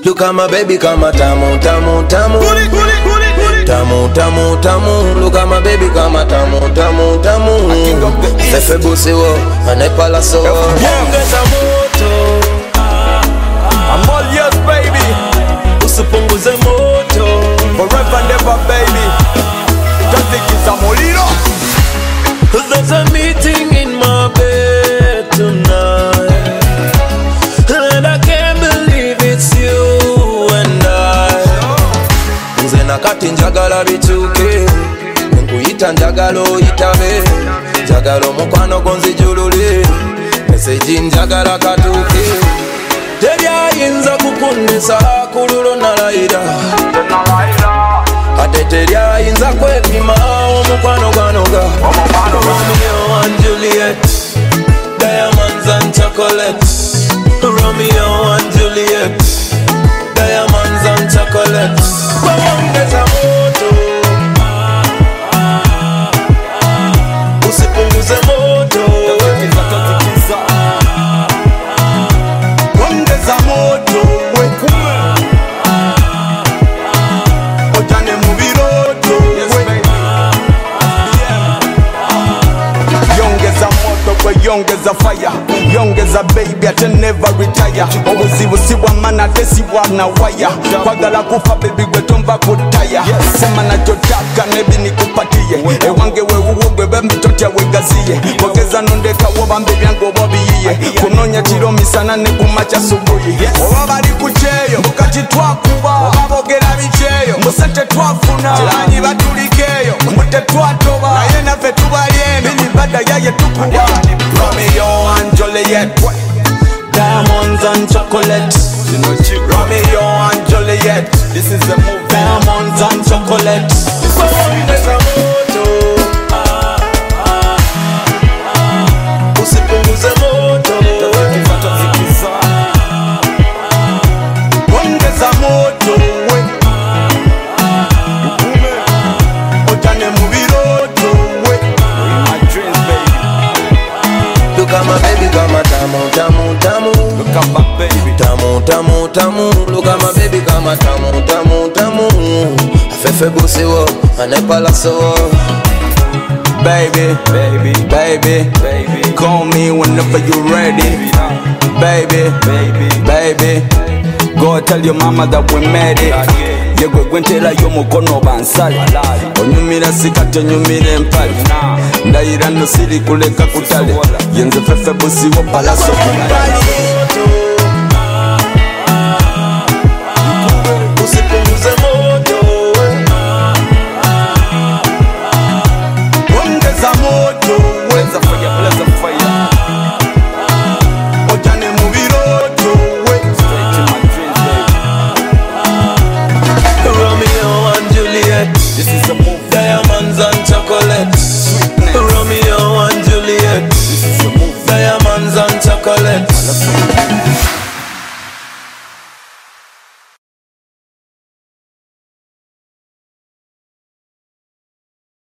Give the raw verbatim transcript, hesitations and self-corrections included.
Look at my baby, kama tamu, tamu, tamu. Tamu, tamu, tamu. Look at my baby, kama tamu, tamu, tamu. Fefe busi wo, anepala so. Ongeza moto. I'm all yours, baby. Usipunguze moto. Forever never, baby. Just think it's a molino. There's a meeting in my bed tonight, and I can't believe it's you and I. Nze nakati njagala bichuke, nkuyita njagala oyitabe, njagala omukwano gonzijulule, message njagala katuuke. Teri ayinza kukundisa kululo nalayira, ate teri ayinza kwepima omukwano gwanoga. Romeo and Juliet, diamonds and chocolate. Romeo and Juliet, diamonds and chocolate. Ongeza moto, usipunguze moto. Ongeza moto, ojane mubiroto. Yongeza moto kwe yongeza fire. Yongeza baby ate never retire. Obuzibu siwa mana tesiwa na waya. Kwagala kufa baby gwe tomba kutaya. Sema na chotaka nebi nikupatie. Ewange we uwogwe bembi totia wegaziye. Kwageza nondeka woba mbebi yangu wobiye. Kunonya chiro misana ne kumacha subuhi. Oba bali kucheyo mukati twakuba. Oba bogera bicheyo musete twafuna. Chilanyi batulikeyo mute twatoba. Na yena fe tubaliyeme bini bada yaye tukuwa. Romeo and Juliet, Diamonds and chocolate. Romeo and Juliet. This is the movie. Diamonds and chocolate. Ongeza moto, usipunguze moto. Ongeza moto, we ojane mubiroto, we my dreams, baby. Look at my baby, kama tamu, tamu, tamu. Look at my baby. Tamu, tamu, tamu. Look at my baby, kama tamu, tamu, tamu. Fefe busi wo, anepala so. Baby, baby, baby, baby. Call me whenever you're ready. Baby, baby, baby. Go tell your mama that we made it. Yegwe gwentela yo mukono bansali. Onyumira sikate nyumira empali. Ndayira no siri kuleka kutale. Yenze fefe busi wo palaso kumbali. Usipunguze moto. Ongeza moto, weza fire, blaze fire. Ojane mubiroto, we straight to my dreams, baby. Romeo and Juliet, This is a movie. diamonds and chocolate. Sweetness. Romeo and Juliet, This is a movie. diamonds and chocolate.